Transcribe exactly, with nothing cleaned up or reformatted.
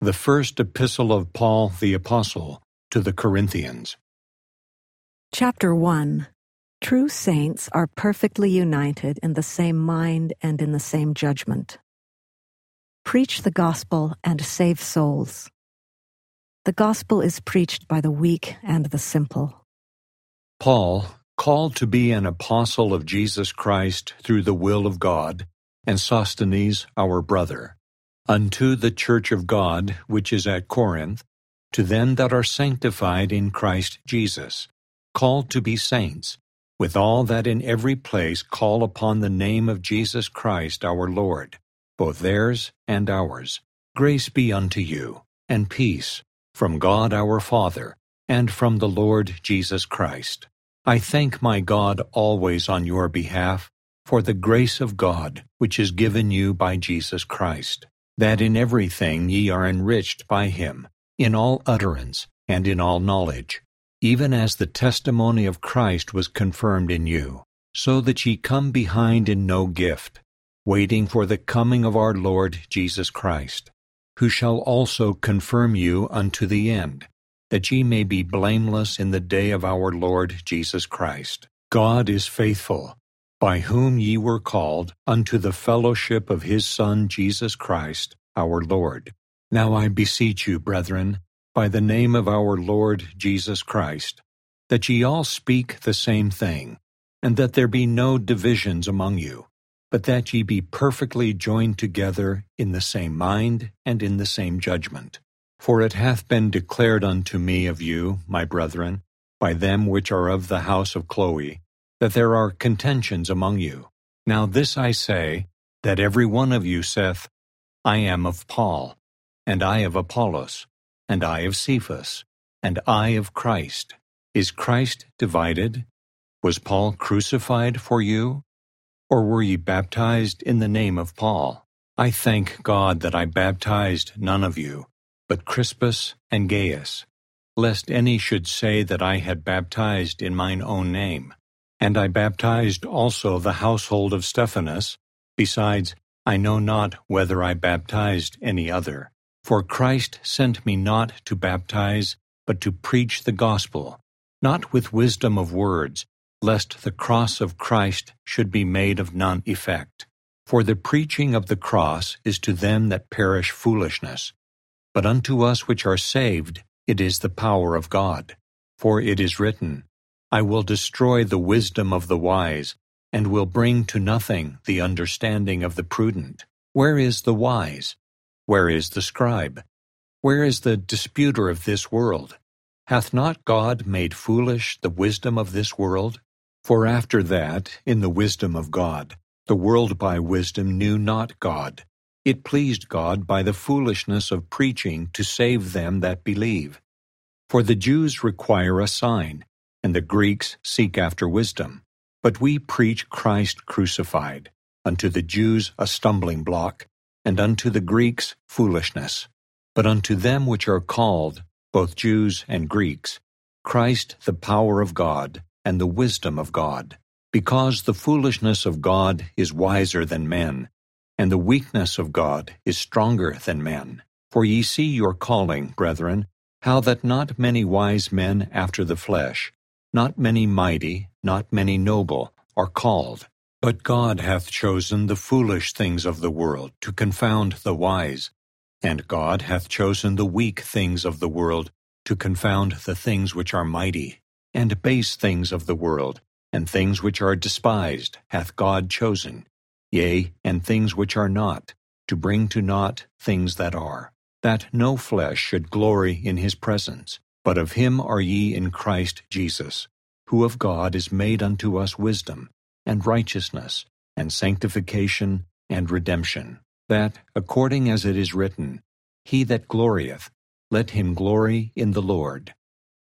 The first epistle of Paul the Apostle to the Corinthians. Chapter one. True saints are perfectly united in the same mind and in the same judgment. Preach the gospel and save souls. The gospel is preached by the weak and the simple. Paul, called to be an apostle of Jesus Christ through the will of God, and Sosthenes our brother, unto the church of God which is at Corinth, to them that are sanctified in Christ Jesus, called to be saints, with all that in every place call upon the name of Jesus Christ our Lord, both theirs and ours. Grace be unto you, and peace, from God our Father, and from the Lord Jesus Christ. I thank my God always on your behalf, for the grace of God which is given you by Jesus Christ, that in everything ye are enriched by him, in all utterance and in all knowledge, even as the testimony of Christ was confirmed in you, so that ye come behind in no gift, waiting for the coming of our Lord Jesus Christ, who shall also confirm you unto the end, that ye may be blameless in the day of our Lord Jesus Christ. God is faithful, by whom ye were called unto the fellowship of his Son Jesus Christ, our Lord. Now I beseech you, brethren, by the name of our Lord Jesus Christ, that ye all speak the same thing, and that there be no divisions among you, but that ye be perfectly joined together in the same mind and in the same judgment. For it hath been declared unto me of you, my brethren, by them which are of the house of Chloe, that there are contentions among you. Now this I say, that every one of you saith, I am of Paul, and I of Apollos, and I of Cephas, and I of Christ. Is Christ divided? Was Paul crucified for you? Or were ye baptized in the name of Paul? I thank God that I baptized none of you, but Crispus and Gaius, lest any should say that I had baptized in mine own name. And I baptized also the household of Stephanas. Besides, I know not whether I baptized any other. For Christ sent me not to baptize, but to preach the gospel, not with wisdom of words, lest the cross of Christ should be made of none effect. For the preaching of the cross is to them that perish foolishness, but unto us which are saved it is the power of God. For it is written, I will destroy the wisdom of the wise, and will bring to nothing the understanding of the prudent. Where is the wise? Where is the scribe? Where is the disputer of this world? Hath not God made foolish the wisdom of this world? For after that, in the wisdom of God, the world by wisdom knew not God. It pleased God by the foolishness of preaching to save them that believe. For the Jews require a sign, and the Greeks seek after wisdom. But we preach Christ crucified, unto the Jews a stumbling block, and unto the Greeks foolishness. But unto them which are called, both Jews and Greeks, Christ the power of God, and the wisdom of God. Because the foolishness of God is wiser than men, and the weakness of God is stronger than men. For ye see your calling, brethren, how that not many wise men after the flesh, not many mighty, not many noble, are called. But God hath chosen the foolish things of the world to confound the wise, and God hath chosen the weak things of the world to confound the things which are mighty, and base things of the world, and things which are despised hath God chosen, yea, and things which are not, to bring to naught things that are, that no flesh should glory in his presence. But of him are ye in Christ Jesus, who of God is made unto us wisdom, and righteousness, and sanctification, and redemption, that, according as it is written, He that glorieth, let him glory in the Lord.